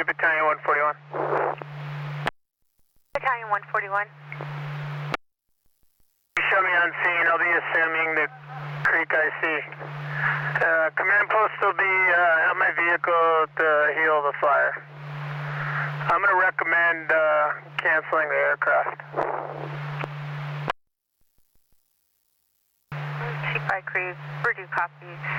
Battalion 141. Battalion 141. Show me on scene. I'll be assuming the creek I see. Command post will be at my vehicle to heal the fire. I'm going to recommend canceling the aircraft. Chief by Creek, Purdue copies.